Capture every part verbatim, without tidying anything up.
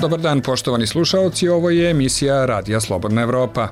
Dobar dan, poštovani slušaoci, ovo je emisija Radija Slobodna Evropa.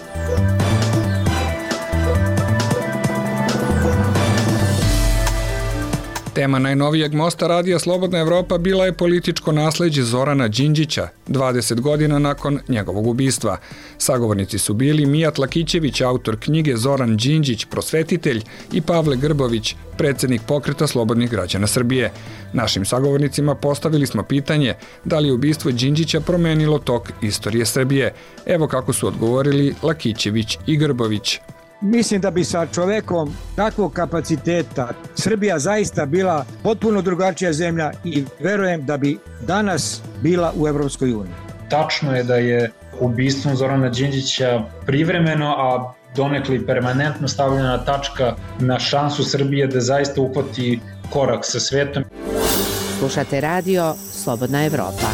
Tema najnovijeg mosta Radija Slobodna Evropa bila je političko nasleđe Zorana Đinđića, dvadeset godina nakon njegovog ubistva. Sagovornici su bili Mijat Lakićević, autor knjige Zoran Đinđić, prosvetitelj, i Pavle Grbović, predsednik Pokreta slobodnih građana Srbije. Našim sagovornicima postavili smo pitanje da li je ubistvo Đinđića promenilo tok istorije Srbije. Evo kako su odgovorili Lakićević i Grbović. Mislim da bi sa čovekom takvog kapaciteta Srbija zaista bila potpuno drugačija zemlja i verujem da bi danas bila u Evropskoj uniji. Tačno je da je ubistvom Zorana Đinđića privremeno, a donekli permanentno stavljena tačka na šansu Srbije da zaista uhvati korak sa svetom. Slušate radio Slobodna Evropa.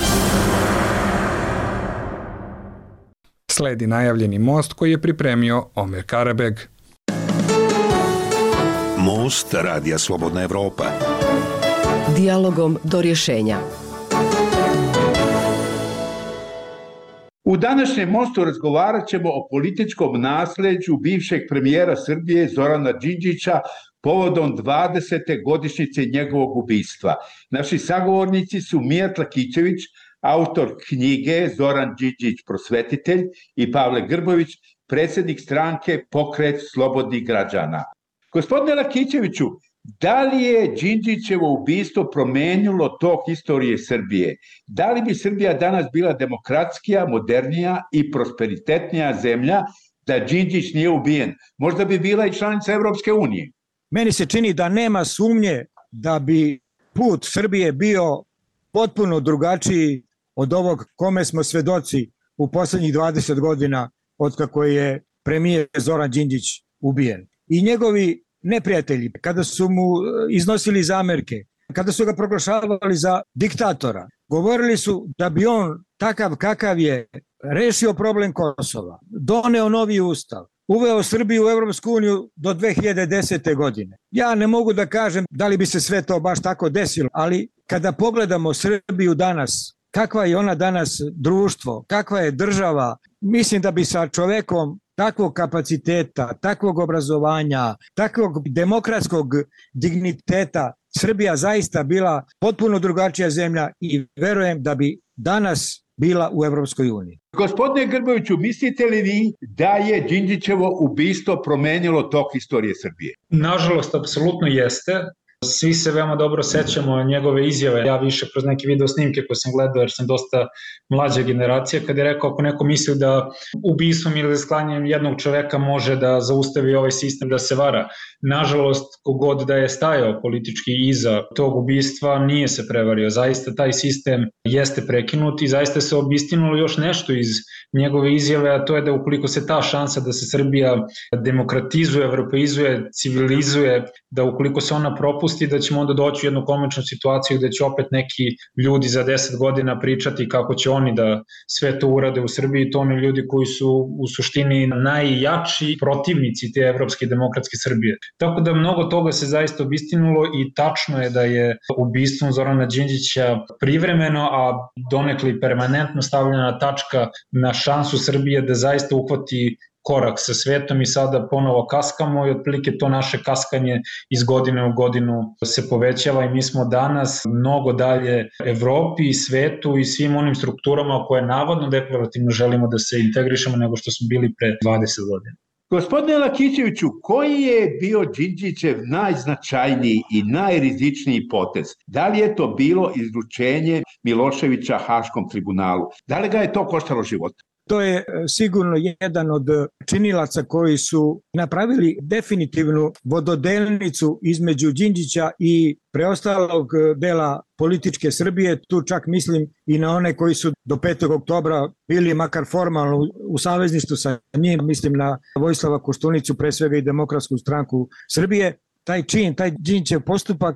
Sledi najavljeni most koji je pripremio Omer Karabeg. Most Radija Slobodna Evropa. Dijalogom do rješenja. U današnjem mostu razgovarat ćemo o političkom nasleđu bivšeg premijera Srbije Zorana Đinđića povodom dvadesete godišnjice njegovog ubistva. Naši sagovornici su Mijat Lakićević, autor knjige Zoran Đinđić, prosvetitelj, i Pavle Grbović, predsednik stranke Pokret slobodnih građana. Gospodine Lakićeviću, da li je Đinđićevo ubistvo promenilo tok istorije Srbije? Da li bi Srbija danas bila demokratskija, modernija i prosperitetnija zemlja da Đinđić nije ubijen? Možda bi bila i članica Evropske unije. Meni se čini da nema sumnje da bi put Srbije bio potpuno drugačiji od ovog kome smo svedoci u poslednjih dvadeset godina od kako je premijer Zoran Đinđić ubijen. I njegovi neprijatelji, kada su mu iznosili zamerke, kada su ga proglašavali za diktatora, govorili su da bi on, takav kakav je, rešio problem Kosova, doneo novi ustav, uveo Srbiju u Evropsku uniju do dve hiljade desete. godine. Ja ne mogu da kažem da li bi se sve to baš tako desilo, ali kada pogledamo Srbiju danas, kakva je ona danas društvo, kakva je država, mislim da bi sa čovekom takvog kapaciteta, takvog obrazovanja, takvog demokratskog digniteta Srbija zaista bila potpuno drugačija zemlja i verujem da bi danas bila u Evropskoj uniji. Gospodine Grboviću, mislite li vi da je Đinđićevo ubistvo promenilo tok istorije Srbije? Nažalost, apsolutno jeste. Svi se veoma dobro sećamo njegove izjave, ja više kroz neke video snimke koje sam gledao jer sam dosta mlađa generacija, kada je rekao ako neko misli da ubistvom ili sklanjanjem jednog čoveka može da zaustavi ovaj sistem da se vara. Nažalost, kogod da je stajao politički iza tog ubistva nije se prevario. Zaista taj sistem jeste prekinut i zaista se obistinilo još nešto iz njegove izjave, a to je da ukoliko se ta šansa da se Srbija demokratizuje, evropeizuje, civilizuje, da ukoliko se ona propusti, da ćemo onda doći u jednu komičnu situaciju gde će opet neki ljudi za deset godina pričati kako će oni da sve to urade u Srbiji. To oni ljudi koji su u suštini najjači protivnici te evropske demokratske Srbije. Tako da mnogo toga se zaista obistinulo i tačno je da je ubistvom Zorana Đinđića privremeno, a donekli permanentno stavljena tačka na šansu Srbije da zaista uhvati korak sa svetom i sada ponovo kaskamo i otprilike to naše kaskanje iz godine u godinu se povećava i mi smo danas mnogo dalje Evropi i svetu i svim onim strukturama koje navodno deklarativno želimo da se integrišemo nego što smo bili pre dvadeset godina. Gospodine Lakićeviću, koji je bio Đinđićev najznačajniji i najrizičniji potez? Da li je to bilo izručenje Miloševića Haškom tribunalu? Da li ga je to koštalo života? To je sigurno jedan od činilaca koji su napravili definitivnu vododelnicu između Đinđića i preostalog dela političke Srbije. Tu čak mislim i na one koji su do petog oktobra bili makar formalno u savezništvu sa njim, mislim na Vojislava Koštunicu, pre svega i Demokratsku stranku Srbije. Taj čin, taj Đinđićev postupak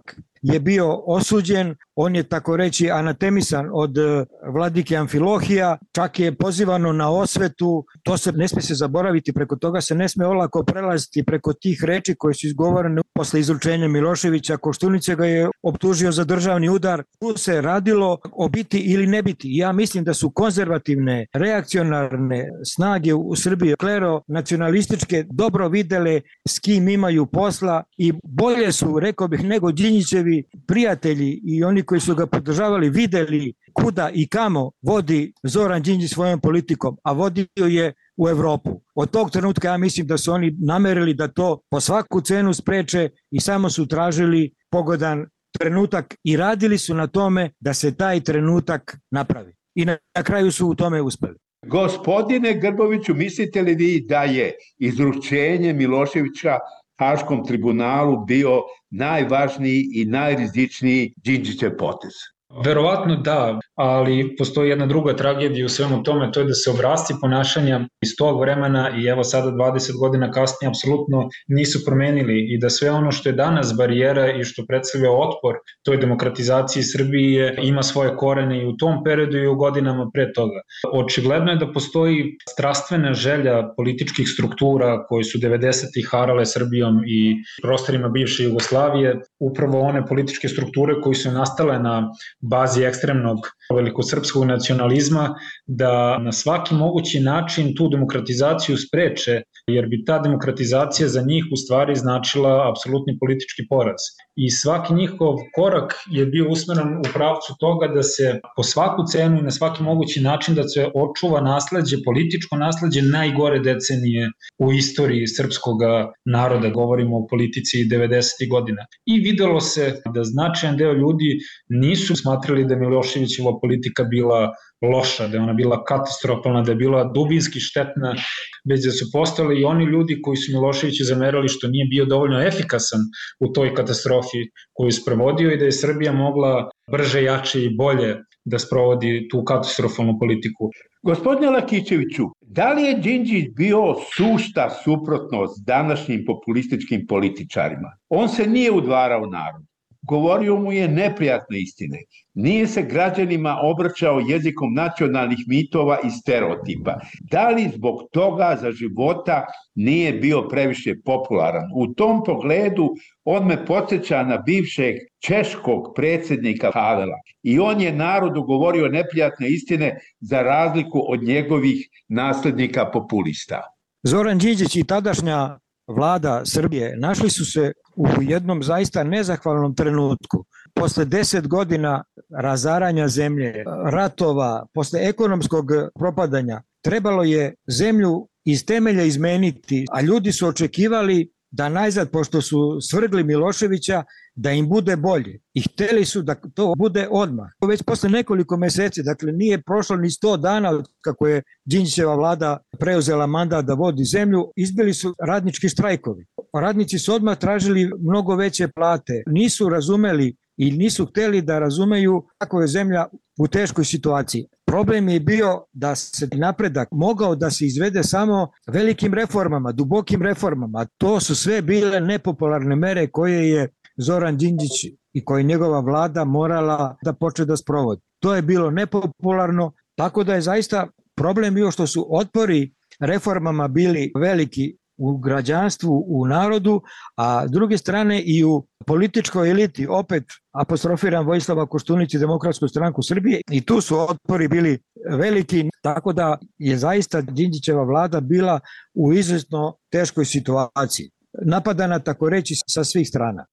je bio osuđen, on je tako reći anatemisan od vladike Amfilohija, čak je pozivano na osvetu, to se ne smije se zaboraviti, preko toga se ne smije olako prelaziti preko tih reči koje su izgovorene posle izručenja Miloševića. Koštunice ga je optužio za državni udar. Tu se radilo o biti ili ne biti. Ja mislim da su konzervativne, reakcionarne snage u Srbiji, klero nacionalističke, dobro videle s kim imaju posla i bolje su, rekao bih, nego Đinđićevi prijatelji i oni koji su ga podržavali videli kuda i kamo vodi Zoran Đinđić svojom politikom, a vodio je u Evropu. Od tog trenutka ja mislim da su oni namerili da to po svaku cenu spreče i samo su tražili pogodan trenutak i radili su na tome da se taj trenutak napravi. I na, na kraju su u tome uspeli. Gospodine Grboviću, mislite li vi da je izručenje Miloševića Haškom tribunalu bio najvažniji i najrizičniji Đinđićev potez? Verovatno da, ali postoji jedna druga tragedija u svemu tome, to je da se obrasci ponašanja iz tog vremena i evo sada dvadeset godina kasnije apsolutno nisu promenili i da sve ono što je danas barijera i što predstavlja otpor toj demokratizaciji Srbije ima svoje korene i u tom periodu i u godinama pre toga. Očigledno je da postoji strastvena želja političkih struktura koji su devedesetih harale Srbijom i prostorima bivše Jugoslavije, upravo one političke strukture koje su nastale na bazi ekstremnog velikosrpskog nacionalizma, da na svaki mogući način tu demokratizaciju spreče, jer bi ta demokratizacija za njih u stvari značila apsolutni politički poraz. I svaki njihov korak je bio usmeren u pravcu toga da se po svaku cenu i na svaki mogući način da se očuva nasleđe, političko nasleđe najgore decenije u istoriji srpskog naroda, govorimo o politici devedesetih godina. I videlo se da značajan deo ljudi nisu smatrali da je Miloševićeva politika bila loša, da je ona bila katastrofalna, da je bila dubinski štetna, već da su postali i oni ljudi koji su Miloševiću zamerali što nije bio dovoljno efikasan u toj katastrofi koju je sprovodio i da je Srbija mogla brže, jače i bolje da sprovodi tu katastrofalnu politiku. Gospodine Lakićeviću, da li je Đinđić bio sušta suprotnost današnjim populističkim političarima? On se nije udvarao narodu. Govorio mu je neprijatne istine. Nije se građanima obraćao jezikom nacionalnih mitova i stereotipa. Da li zbog toga za života nije bio previše popularan? U tom pogledu on me podsjeća na bivšeg češkog predsjednika Havela. I on je narodu govorio neprijatne istine za razliku od njegovih naslednika populista. Zoran Đinđić i tadašnja vlada Srbije našli su se u jednom zaista nezahvalnom trenutku. Posle deset godina razaranja zemlje, ratova, posle ekonomskog propadanja, trebalo je zemlju iz temelja izmeniti, a ljudi su očekivali da najzad, pošto su svrgli Miloševića, da im bude bolje. I hteli su da to bude odmah. Već posle nekoliko meseci, dakle nije prošlo ni sto dana kako je Đinđićeva vlada preuzela mandat da vodi zemlju, izbili su radnički štrajkovi. Radnici su odmah tražili mnogo veće plate. Nisu razumeli i nisu hteli da razumeju kako je zemlja u teškoj situaciji. Problem je bio da se napredak mogao da se izvede samo velikim reformama, dubokim reformama. To su sve bile nepopularne mere koje je Zoran Đinđić i koje je njegova vlada morala da počne da sprovodi. To je bilo nepopularno, tako da je zaista problem bio što su otpori reformama bili veliki u građanstvu, u narodu, a s druge strane i u političkoj eliti, opet apostrofiram Vojislava Koštunicu i Demokratsku stranku Srbije, i tu su otpori bili veliki, tako da je zaista Đinđićeva vlada bila u izuzetno teškoj situaciji. Napadana, tako reći, sa svih strana.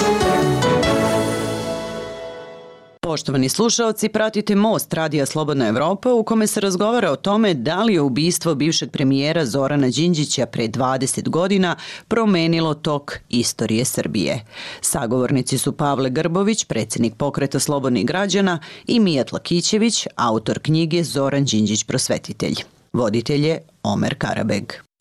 Poštovani slušaoci, pratite Most Radija Slobodna Evropa u kome se razgovara o tome da li je ubistvo bivšeg premijera Zorana Đinđića pre dvadeset godina promenilo tok istorije Srbije. Sagovornici su Pavle Grbović, predsjednik Pokreta slobodnih građana, i Mijat Lakićević, autor knjige Zoran Đinđić prosvetitelj. Voditelj je Omer Karabeg.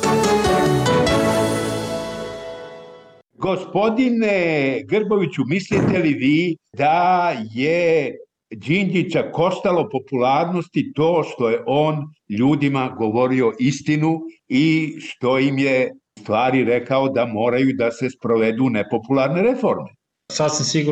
Gospodine Grboviću, mislite li vi da je Đinđića koštalo popularnosti to što je on ljudima govorio istinu i što im je stvari rekao da moraju da se sprovedu nepopularne reforme? Sasvim sigurno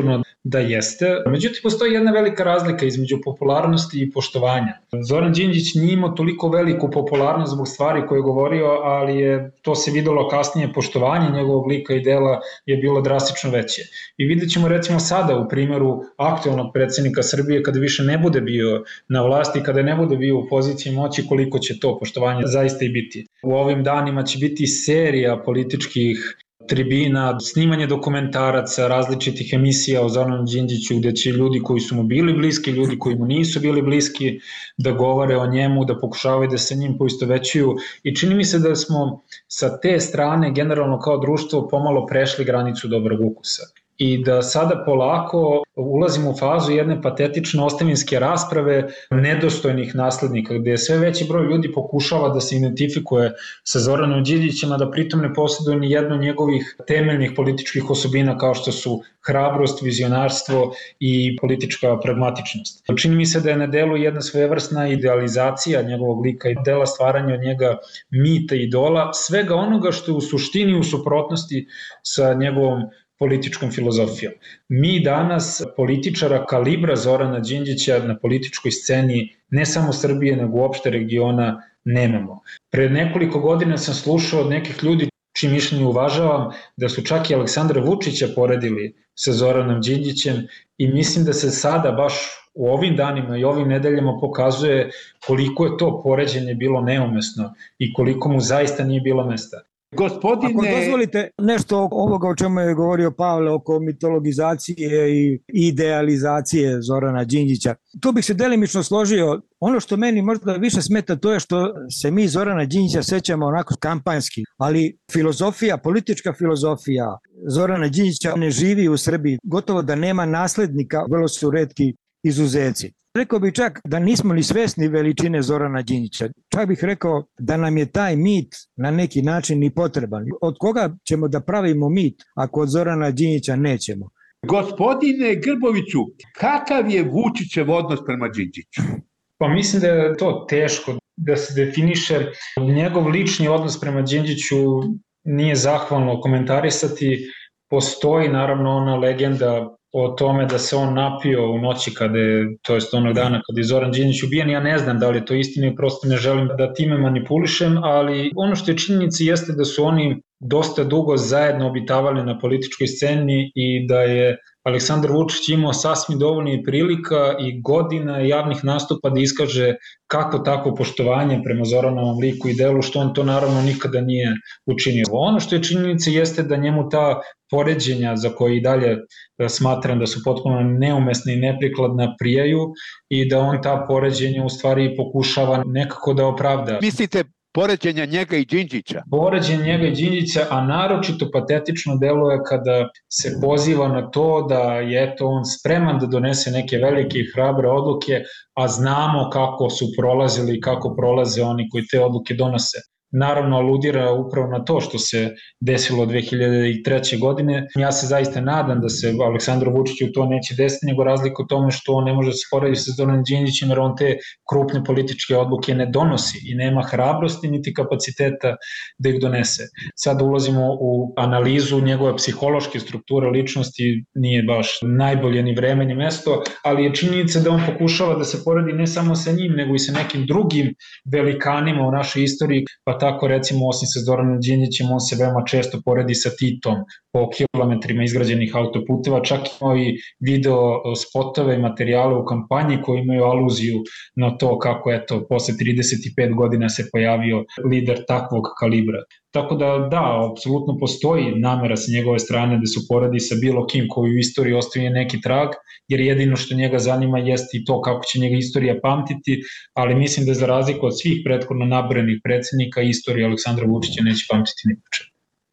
da jeste. Međutim, postoji jedna velika razlika između popularnosti i poštovanja. Zoran Đinđić nije imao toliko veliku popularnost zbog stvari koje je govorio, ali je, to se videlo kasnije, poštovanje njegovog lika i dela je bilo drastično veće. I vidjet ćemo recimo sada u primjeru aktualnog predsjednika Srbije, kada više ne bude bio na vlasti, kada ne bude bio u poziciji moći, koliko će to poštovanje zaista i biti. U ovim danima će biti serija političkih tribina, snimanje dokumentaraca, različitih emisija o Zoranu Đinđiću, gde će ljudi koji su mu bili bliski, ljudi koji mu nisu bili bliski, da govore o njemu, da pokušavaju da se njim poistovećuju. I čini mi se da smo sa te strane, generalno kao društvo, pomalo prešli granicu dobrog ukusa. I da sada polako ulazimo u fazu jedne patetične ostavinske rasprave nedostojnih naslednika, gde sve veći broj ljudi pokušava da se identifikuje sa Zoranom Đinđićem, a da pritom ne posjeduje ni jednu njegovih temeljnih političkih osobina kao što su hrabrost, vizionarstvo i politička pragmatičnost. Čini mi se da je na delu jedna svojevrsna idealizacija njegovog lika i dela stvaranja od njega mita, idola, svega onoga što je u suštini u suprotnosti sa njegovom političkom filozofijom. Mi danas političara kalibra Zorana Đinđića na političkoj sceni ne samo Srbije, nego uopšte regiona nemamo. Pre nekoliko godina sam slušao od nekih ljudi čiji mišljenje uvažavam, da su čak i Aleksandra Vučića poredili sa Zoranom Đinđićem i mislim da se sada baš u ovim danima i ovim nedeljama pokazuje koliko je to poređenje bilo neumesno i koliko mu zaista nije bilo mesta. Gospodine... Ako dozvolite nešto ovoga o čemu je govorio Pavle oko mitologizacije i idealizacije Zorana Đinđića, tu bih se delimično složio. Ono što meni možda više smeta to je što se mi Zorana Đinđića sećamo onako kampanjski, ali filozofija, politička filozofija Zorana Đinđića ne živi u Srbiji. Gotovo da nema naslednika, vrlo su retki izuzeci. Rekao bih čak da nismo ni svesni veličine Zorana Đinđića. Čak bih rekao da nam je taj mit na neki način ni potreban. Od koga ćemo da pravimo mit ako od Zorana Đinđića nećemo? Gospodine Grboviću, kakav je Vučićev odnos prema Đinđiću? Pa mislim da je to teško da se definiše. Njegov lični odnos prema Đinđiću nije zahvalno komentarisati. Postoji naravno ona legenda o tome da se on napio u noći kada je, to jest onog dana kada je Zoran Đinđić ubijen. Ja ne znam da li je to istina i prosto ne želim da time manipulišem, ali ono što je činjenica jeste da su oni dosta dugo zajedno obitavali na političkoj sceni i da je Aleksandar Vučić imao sasvim dovoljno prilika i godina javnih nastupa da iskaže kako takvo poštovanje prema Zoranovom liku i delu, što on to naravno nikada nije učinio. Ono što je činjenica jeste da njemu ta poređenja za koje i dalje smatram da su potpuno neumesne i neprikladne prijaju i da on ta poređenja u stvari pokušava nekako da opravda. Mislite poređenja njega i Đinđića? Poređenja njega i Đinđića, a naročito patetično deluje kada se poziva na to da je eto on spreman da donese neke velike i hrabre odluke, a znamo kako su prolazili i kako prolaze oni koji te odluke donose. Naravno, aludira upravo na to što se desilo dve hiljade treće. godine. Ja se zaista nadam da se Aleksandru Vučiću to neće desiti, nego razlika u tome što on ne može se porediti sa Zoranom Đinđićem, jer on te krupne političke odluke ne donosi i nema hrabrosti niti kapaciteta da ih donese. Sad ulazimo u analizu njegove psihološke strukture ličnosti, nije baš najbolje ni vreme ni mesto, ali je činjenica da on pokušava da se poredi ne samo sa njim, nego i sa nekim drugim velikanima u našoj istoriji, pa tako recimo osim sa Zoranom Đinđićem on se veoma često poredi sa Titom po kilometrima izgrađenih autoputeva, čak imao i video spotove i materijale u kampanji koji imaju aluziju na to kako eto posle trideset pet godina se pojavio lider takvog kalibra. Tako da da, apsolutno postoji namera sa njegove strane da se poredi sa bilo kim koji u istoriji ostaje neki trag, jer jedino što njega zanima jeste i to kako će njega istorija pamtiti, ali mislim da za razliku od svih prethodno nabrojenih predsednika, istorija Aleksandra Vučića neće pamtiti nikada.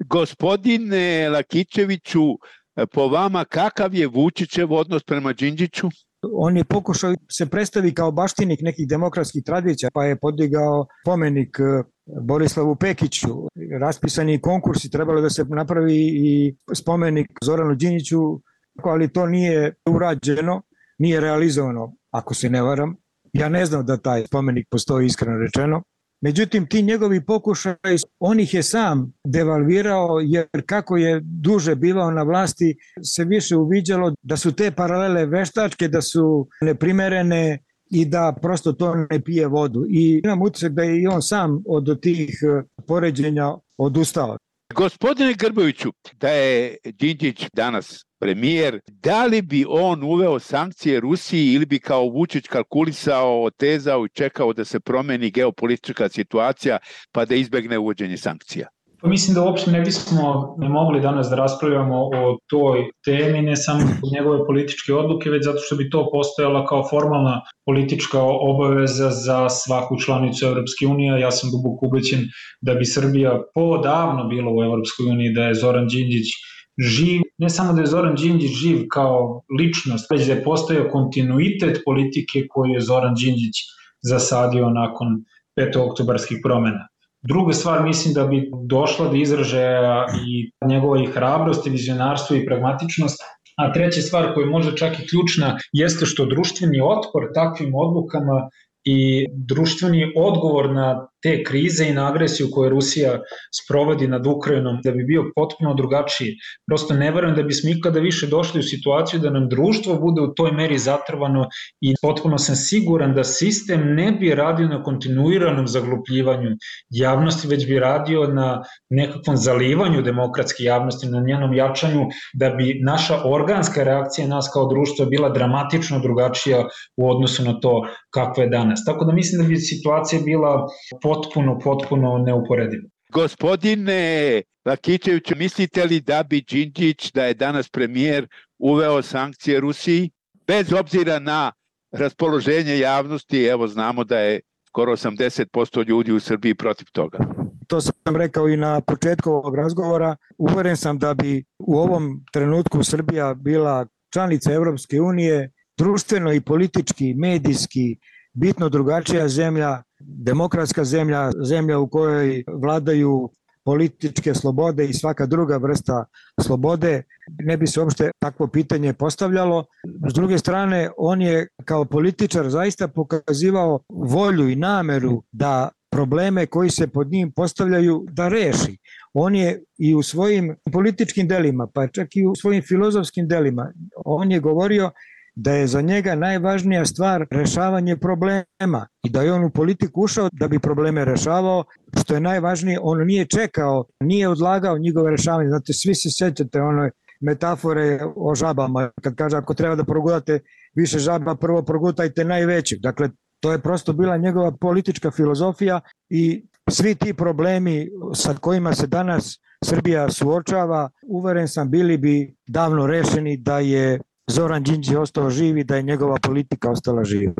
Gospodine Lakićeviću, po vama kakav je Vučićev odnos prema Đinđiću? On je pokušao se predstavi kao baštinik nekih demokratskih tradicija, pa je podigao spomenik Borislavu Pekiću. Raspisani konkursi, trebalo da se napravi i spomenik Zoranu Đinđiću, ali to nije urađeno, nije realizovano, ako se ne varam. Ja ne znam da taj spomenik postoji, iskreno rečeno. Međutim, ti njegovi pokušaj, on ih je sam devalvirao, jer kako je duže bivao na vlasti, se više uviđalo da su te paralele veštačke, da su neprimerene i da prosto to ne pije vodu. I imam utisak da je i on sam od tih poređenja odustao. Gospodine Grboviću, da je Đinđić danas premijer, da li bi on uveo sankcije Rusiji ili bi kao Vučić kalkulisao, otezao i čekao da se promeni geopolitička situacija pa da izbegne uvođenje sankcija? Pa mislim da uopšte ne bismo ne mogli danas da raspravljamo o toj temi, ne samo zbog njegove političke odluke, već zato što bi to postojala kao formalna politička obaveza za svaku članicu Evropske unije. Ja sam duboko ubeđen da bi Srbija podavno bila u Evropskoj uniji, da je Zoran Đinđić živ, ne samo da je Zoran Đinđić živ kao ličnost, već da je postojao kontinuitet politike koju je Zoran Đinđić zasadio nakon petooktobarskih promena. Druga stvar, mislim da bi došla do izražaja i njegova i hrabrost, i vizionarstvo i pragmatičnost. A treća stvar koja je možda čak i ključna jeste što društveni otpor takvim odlukama i društveni odgovor na te krize i na agresiju koju Rusija sprovodi nad Ukrajinom da bi bio potpuno drugačiji. Prosto ne verujem da bismo ikada više došli u situaciju da nam društvo bude u toj meri zatrvano i potpuno sam siguran da sistem ne bi radio na kontinuiranom zaglupljivanju javnosti, već bi radio na nekakvom zalivanju demokratske javnosti, na njenom jačanju, da bi naša organska reakcija nas kao društva bila dramatično drugačija u odnosu na to kakva je danas. Tako da mislim da bi situacija bila potpuno, potpuno neuporedivo. Gospodine Lakićević, mislite li da bi Đinđić, da je danas premijer, uveo sankcije Rusiji, bez obzira na raspoloženje javnosti? Evo, znamo da je skoro osamdeset posto ljudi u Srbiji protiv toga. To sam rekao i na početku ovog razgovora. Uveren sam da bi u ovom trenutku Srbija bila članica Evropske unije, društveno i politički, medijski, bitno drugačija zemlja, demokratska zemlja, zemlja u kojoj vladaju političke slobode i svaka druga vrsta slobode, ne bi se uopšte takvo pitanje postavljalo. S druge strane, on je kao političar zaista pokazivao volju i nameru da probleme koji se pod njim postavljaju da reši. On je i u svojim političkim delima, pa čak i u svojim filozofskim delima, on je govorio da je za njega najvažnija stvar rešavanje problema i da je on u politiku ušao da bi probleme rešavao, što je najvažnije, on nije čekao, nije odlagao njegove rešavanje. Znate, svi se sećate one metafore o žabama, kad kaže ako treba da progutate više žaba, prvo progutajte najvećih. Dakle, to je prosto bila njegova politička filozofija i svi ti problemi sa kojima se danas Srbija suočava, uveren sam, bili bi davno rešeni da je Zoran Đinđić ostao živ i da je njegova politika ostala živa.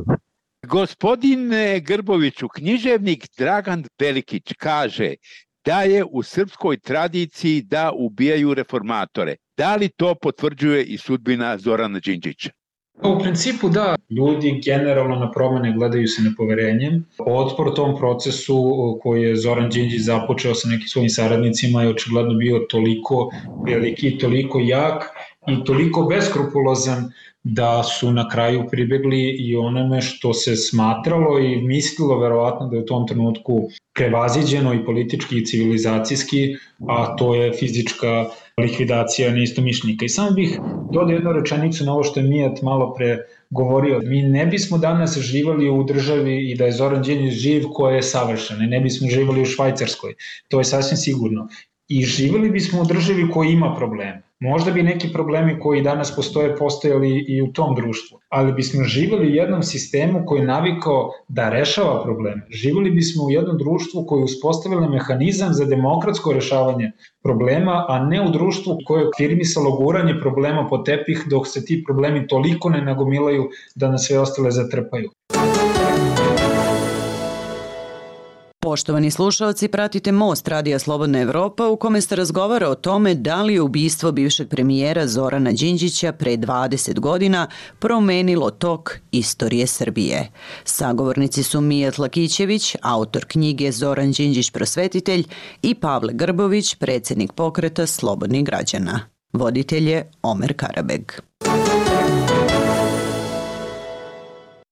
Gospodine Grboviću, književnik Dragan Velikić kaže da je u srpskoj tradiciji da ubijaju reformatore. Da li to potvrđuje i sudbina Zorana Đinđića? U principu da, ljudi generalno na promene gledaju se nepoverenjem. Otpor tom procesu koji je Zoran Đinđić započeo sa nekim svojim saradnicima je očigledno bio toliko veliki, toliko jak i toliko beskrupulozan da su na kraju pribegli i onome što se smatralo i mislilo verovatno da je u tom trenutku prevaziđeno i politički i civilizacijski, a to je fizička likvidacija neistomišljenika. I samo bih dodao jednu rečenicu na ovo što je Mijat malo pre govorio. Mi ne bismo danas živali u državi i da je Zoran Đinđić živ koja je savršena i ne bismo živali u Švajcarskoj. To je sasvim sigurno. I živeli bismo u državi koja ima probleme. Možda bi neki problemi koji danas postoje postojali i u tom društvu, ali bismo živeli u jednom sistemu koji je navikao da rešava probleme. Živeli bismo u jednom društvu koji je uspostavilo mehanizam za demokratsko rešavanje problema, a ne u društvu koje je firmisalo guranje problema po tepih dok se ti problemi toliko ne nagomilaju da nas sve ostale zatrpaju. Poštovani slušalci, pratite Most Radija Slobodna Evropa u kome se razgovara o tome da li je ubistvo bivšeg premijera Zorana Đinđića pre dvadeset godina promenilo tok istorije Srbije. Sagovornici su Mijat Lakićević, autor knjige Zoran Đinđić prosvetitelj, i Pavle Grbović, predsjednik pokreta Slobodnih građana. Voditelj je Omer Karabeg.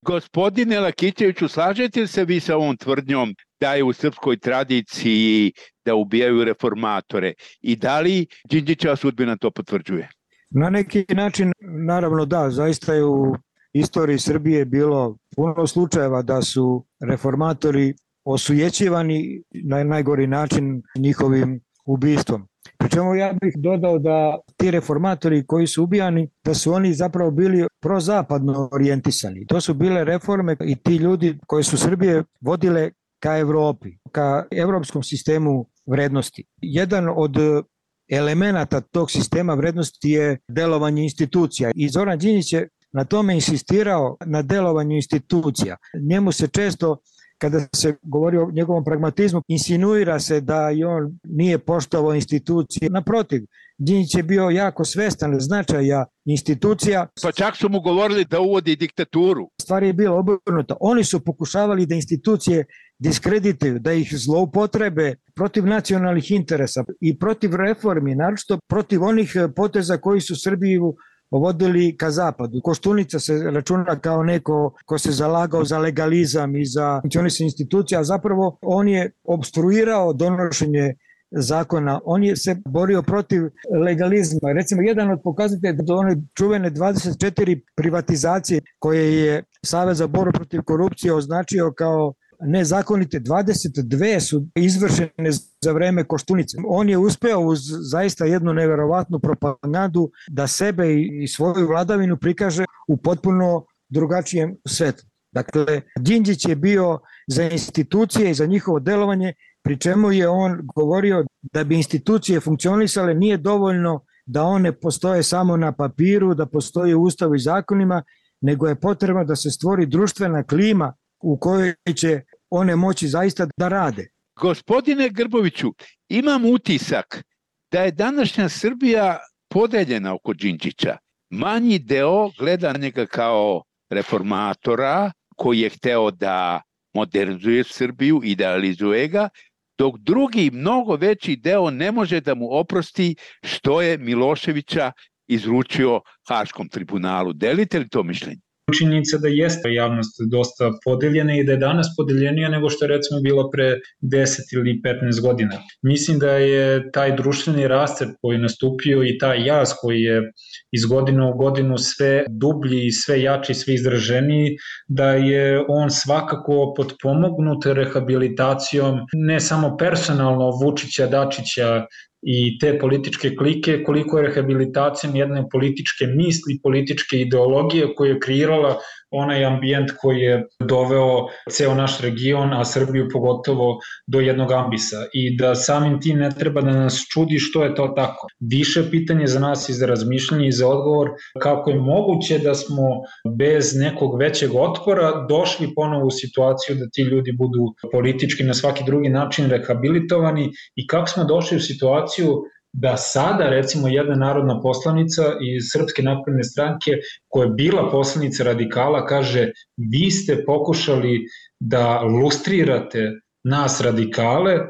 Gospodine Lakićeviću, slažete se vi sa ovom tvrdnjom da je u srpskoj tradiciji da ubijaju reformatore i da li Đinđićeva sudbina to potvrđuje? Na neki način, naravno da, zaista je u istoriji Srbije bilo puno slučajeva da su reformatori osujećivani na najgori način njihovim ubistvom. Pričemu ja bih dodao da ti reformatori koji su ubijani, da su oni zapravo bili prozapadno orijentisani. To su bile reforme i ti ljudi koji su Srbije vodile ka Evropi, ka evropskom sistemu vrednosti. Jedan od elemenata tog sistema vrednosti je delovanje institucija i Zoran Đinđić je na tome insistirao, na delovanju institucija. Njemu se često, kada se govori o njegovom pragmatizmu, insinuira se da i on nije poštovao institucije. Naprotiv, Đinđić je bio jako svestan značaja institucija. Pa čak su mu govorili da uvodi diktaturu. Stvar je bila obrnuta. Oni su pokušavali da institucije diskredituju, da ih zloupotrebe protiv nacionalnih interesa i protiv reformi, naročito protiv onih poteza koji su Srbiju vodili ka zapadu. Koštunica se računa kao neko ko se zalagao za legalizam i za funkcionisanje institucija, a zapravo on je obstruirao donošenje zakona, on je se borio protiv legalizma. Recimo, jedan od pokazatelja do one čuvene dvadeset četiri privatizacije koje je Savez za borbu protiv korupcije označio kao nezakonite, dvadeset dve su izvršene za vreme Koštunice. On je uspeo uz zaista jednu neverovatnu propagandu da sebe i svoju vladavinu prikaže u potpuno drugačijem svetu. Dakle, Đinđić je bio za institucije i za njihovo delovanje, pri čemu je on govorio da bi institucije funkcionisale nije dovoljno da one postoje samo na papiru, da postoje u ustavu i zakonima, nego je potrebno da se stvori društvena klima u kojoj će one moći zaista da rade. Gospodine Grboviću, imam utisak da je današnja Srbija podeljena oko Đinđića. Manji deo gleda na njega kao reformatora koji je hteo da modernizuje Srbiju, idealizuje ga, dok drugi, mnogo veći deo ne može da mu oprosti što je Miloševića izručio Haškom tribunalu. Delite li to mišljenje? Činjenica da jeste javnost dosta podeljena i da je danas podeljenija nego što je recimo bilo pre deset ili petnaest godina. Mislim da je taj društveni rascep koji je nastupio i taj jaz koji je iz godine u godinu sve dublji i sve jači, sve izraženiji, da je on svakako potpomognut rehabilitacijom ne samo personalno Vučića, Dačića i te političke klike, koliko je rehabilitacijom jedne političke misli, političke ideologije koja je kreirala onaj ambijent koji je doveo ceo naš region, a Srbiju pogotovo do jednog ambisa. I da samim tim ne treba da nas čudi što je to tako. Više pitanje za nas i za razmišljanje i za odgovor kako je moguće da smo bez nekog većeg otpora došli ponovo u situaciju da ti ljudi budu politički na svaki drugi način rehabilitovani i kako smo došli u situaciju da sada recimo jedna narodna poslanica iz Srpske napredne stranke koja je bila poslanica radikala kaže vi ste pokušali da lustrirate nas radikale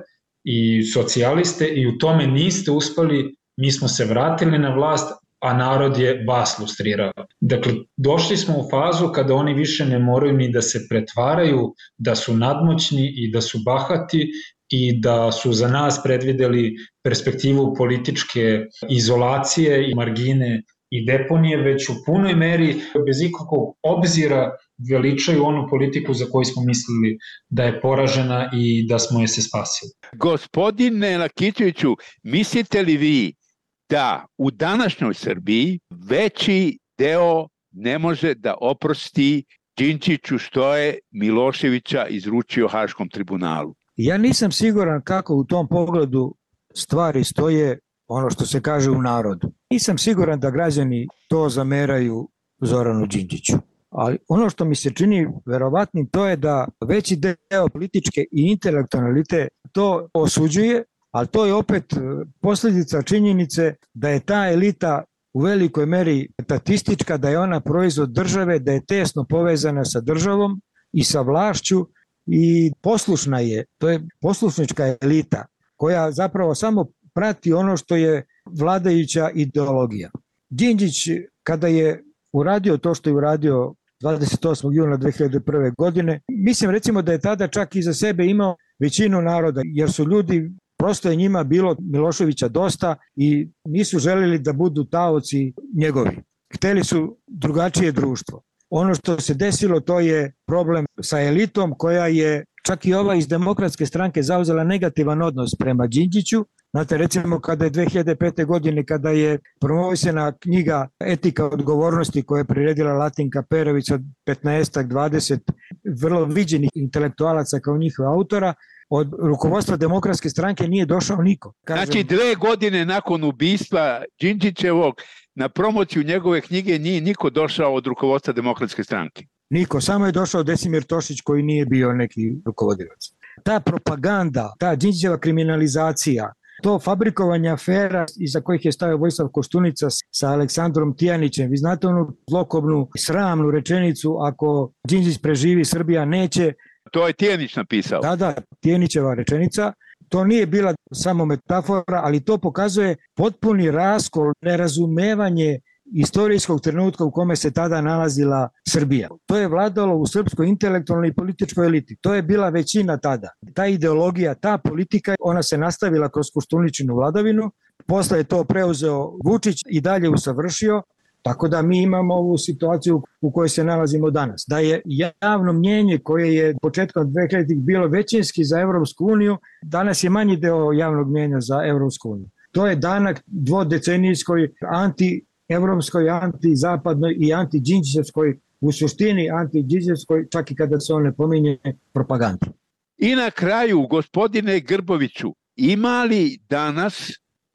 i socijaliste i u tome niste uspeli, mi smo se vratili na vlast, a narod je vas lustrirao. Dakle, došli smo u fazu kada oni više ne moraju ni da se pretvaraju da su nadmoćni i da su bahati i da su za nas predvideli perspektivu političke izolacije i margine i deponije, već u punoj meri, bez ikakvog obzira, veličaju onu politiku za koju smo mislili da je poražena i da smo je se spasili. Gospodine Lakićeviću, mislite li vi da u današnjoj Srbiji veći deo ne može da oprosti Đinđiću što je Miloševića izručio Haškom tribunalu? Ja nisam siguran kako u tom pogledu stvari stoje, ono što se kaže u narodu. Nisam siguran da građani to zameraju Zoranu Đinđiću. Ali ono što mi se čini verovatnim to je da veći deo političke i intelektualne elite to osuđuje, ali to je opet posljedica činjenice da je ta elita u velikoj meri statistička, da je ona proizvod države, da je tesno povezana sa državom i sa vlašću i poslušna je, to je poslušnička elita koja zapravo samo prati ono što je vladajuća ideologija. Đinđić kada je uradio to što je uradio dvadeset osmog juna dve hiljade prve. godine. Mislim recimo da je tada čak i za sebe imao većinu naroda, jer su ljudi, prosto je njima bilo Miloševića dosta i nisu želeli da budu taoci njegovi. Hteli su drugačije društvo. Ono što se desilo, to je problem sa elitom koja je čak i ova iz Demokratske stranke zauzela negativan odnos prema Đinđiću. Znate, recimo kada je dve hiljade pete. godine, kada je promovisana knjiga Etika odgovornosti koja je priredila Latinka Perović od petnaest dvadeset vrlo viđenih intelektualaca kao njihova autora, od rukovodstva Demokratske stranke nije došao niko. Kažem, znači dve godine nakon ubistva Đinđićevog na promociju njegove knjige nije niko došao od rukovodstva Demokratske stranke. Niko, samo je došao Desimir Tošić koji nije bio neki rukovodilac. Ta propaganda, ta Đinđićeva kriminalizacija, to fabrikovanje afera iza kojih je stavio Vojislav Koštunica sa Aleksandrom Tijanićem. Vi znate onu zlokobnu, sramnu rečenicu, ako Đinđić preživi, Srbija neće. To je Tijanić napisao. Da, da, Tijanićeva rečenica. To nije bila samo metafora, ali to pokazuje potpuni raskol, nerazumevanje istorijskog trenutka u kome se tada nalazila Srbija. To je vladalo u srpskoj intelektualnoj i političkoj eliti. To je bila većina tada. Ta ideologija, ta politika, ona se nastavila kroz Koštuničinu vladavinu. Posle je to preuzeo Vučić i dalje usavršio. Tako da mi imamo ovu situaciju u kojoj se nalazimo danas. Da je javno mnjenje koje je početkom dve hiljaditih bilo većinski za Evropsku uniju, danas je manji deo javnog mnjenja za Evropsku uniju. To je danak dvodecenijskoj anti-evropskoj, anti-zapadnoj i anti-đinđićevskoj, u suštini anti-đinđićevskoj, čak i kada se on ne pominje, propagandi. I na kraju, gospodine Grboviću, ima li danas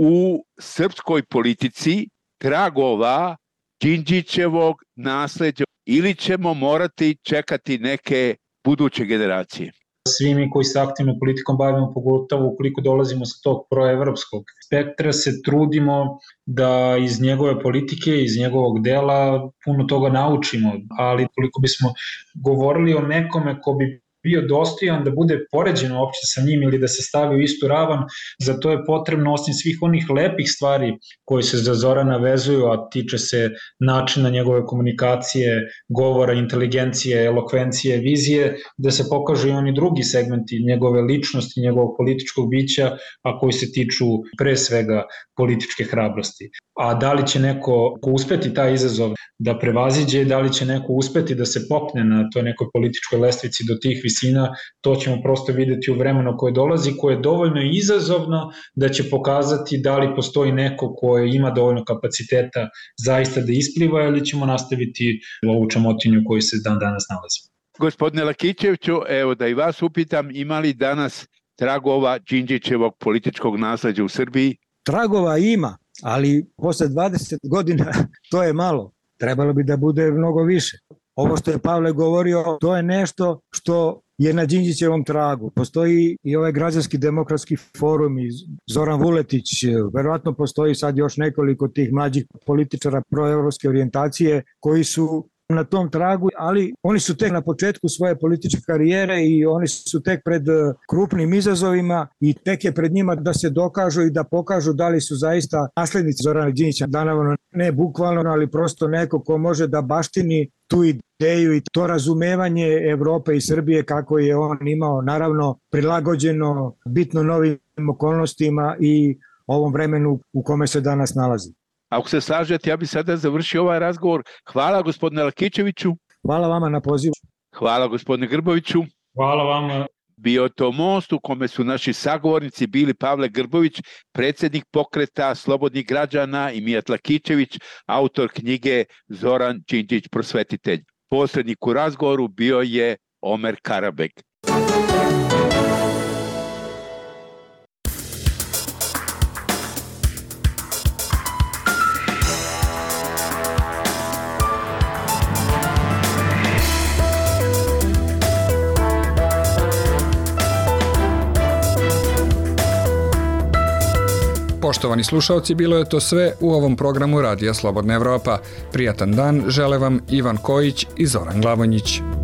u srpskoj politici tragova Đinđićevog nasleđa ili ćemo morati čekati neke buduće generacije? Svi mi koji se aktivno politikom bavimo, pogotovo ukoliko dolazimo sa tog proevropskog spektra, se trudimo da iz njegove politike, iz njegovog dela puno toga naučimo, ali koliko bismo govorili o nekome ko bi bio dostojan da bude poređeno uopšte sa njim ili da se stavi u istu ravan, za to je potrebno, osim svih onih lepih stvari koje se za Zorana vezuju, a tiče se načina njegove komunikacije, govora, inteligencije, elokvencije, vizije, da se pokažu i oni drugi segmenti njegove ličnosti, njegovog političkog bića, a koji se tiču pre svega političke hrabrosti. A da li će neko uspeti taj izazov da prevaziđe, da li će neko uspeti da se popne na toj nekoj političkoj lestvici do tih visina, to ćemo prosto videti u vremenu koje dolazi, koje je dovoljno izazovno da će pokazati da li postoji neko koji ima dovoljno kapaciteta zaista da ispliva ili ćemo nastaviti ovu čamotinju koju se dan danas nalazi. Gospodine Lakićeviću, evo da i vas upitam, ima li danas tragova Đinđićevog političkog nasleđa u Srbiji? Tragova ima, ali posle dvadeset godina to je malo. Trebalo bi da bude mnogo više. Ovo što je Pavle govorio, to je nešto što je na Đinđićevom tragu. Postoji i ovaj građanski demokratski forum i Zoran Vuletić, verovatno postoji sad još nekoliko tih mlađih političara proevropske orijentacije koji su na tom tragu, ali oni su tek na početku svoje političke karijere i oni su tek pred krupnim izazovima i tek je pred njima da se dokažu i da pokažu da li su zaista naslednici Zorana Đinđića, da naravno ne bukvalno, ali prosto neko ko može da baštini tu ideju i to razumevanje Evrope i Srbije kako je on imao, naravno prilagođeno bitno novim okolnostima i ovom vremenu u kome se danas nalazi. Ako se slažete, ja bih sada završio ovaj razgovor. Hvala gospodine Lakićeviću. Hvala vama na pozivu. Hvala gospodine Grboviću. Hvala vama. Bio to most u kome su naši sagovornici bili Pavle Grbović, predsjednik pokreta Slobodnih građana, i Mijat Lakićević, autor knjige Zoran Đinđić prosvetitelj. Posrednik u razgovoru bio je Omer Karabek. Poštovani slušalci, bilo je to sve u ovom programu Radija Slobodna Evropa. Prijatan dan žele vam Ivan Kojić i Zoran Glavonjić.